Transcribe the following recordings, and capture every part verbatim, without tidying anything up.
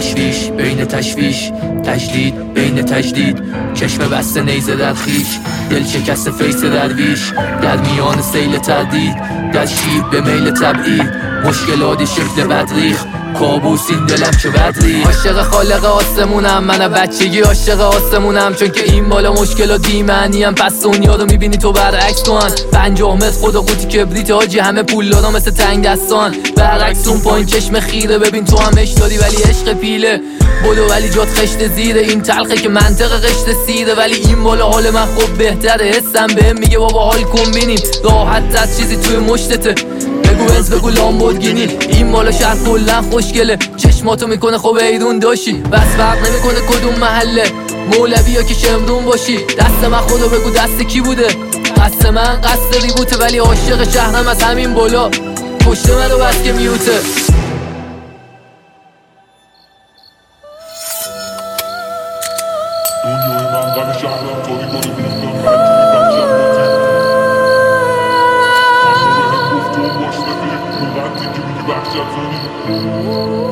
تشویش بین تشویش، تجدید بین تجدید، چشم بسته نیزه در خیش، دل شکست فیس درویش، در میان سیل تردید، در شیب به میل تبعید، مشکلات شکل بدریخ، کابوس این دلم چه بدری. عاشق خالق آسمونم، من بچگی عاشق آسمونم، چون که این بالا مشکلات بی‌معنی ام، پس دنیا رو میبینی تو برعکس کن. پنجاه متر خدا قوطی کبریت حاجی، همه پولدارا مثل تنگ دستان، برعکس اون پایین چشم خیره، ببین تو هم عشق داری ولی عشق پیله، بدو ولی جات خشت زیره، این تلخه که منطق قشت سیره، ولی این بالا حال من خوب بهتره، حسم بهم میگه بابا حال کن بینیم، راحت از چیزی توی مشتته، بگو از بگو لامبورگینی، این بالا شهر کلن خوشگله، چشماتو میکنه خوب ایرون داشی، بس فرق نمیکنه کدوم محله، مولوی یا که شمرون باشی، دست من خدا بگو دست کی بوده، قصد من قصد ریبوته، ولی عاشق شهرم از همین بالا، پشت من رو بس که میوته. دنیای من غم شهرم تاری داره بیفتم مجبوری بخشم بازی، همه به هم گفت تو باش رفیق، موقتی که میگی بخشت زنی.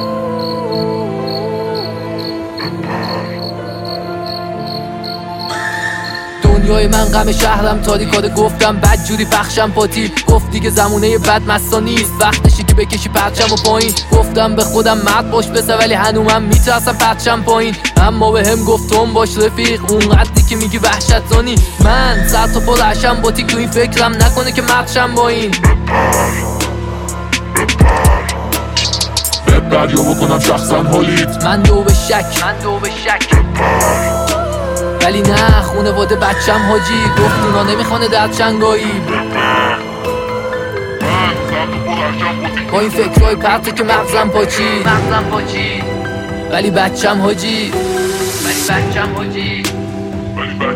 دنیای من غم شهرم تاریکاره، گفتم بد جوری بخشم پاتی، گفت دیگه زمونه بد مستا نیست، وقتشی که بکشی پرچم و پایین، گفتم به خودم مرد باش بسه، ولی هنوزم میترسم پرچم پایین، اما به هم گفتم باش رفیق، اون قدری که میگی وحشت زانی، من سر تا پا رشم باتی، تو این فکرم نکنه که مردشم با این، ببر یا بکنم شخصا حالیت، من دو به شک من دو به شک ولی نه خونواده بچم حاجی، گفت اونا نمیخوانه در چنگایی، با این فکرهای پرته که مغزم پاچید، مغزم پاچید ولی بچم حاجی، ولی بچم حاجی، ولی بچم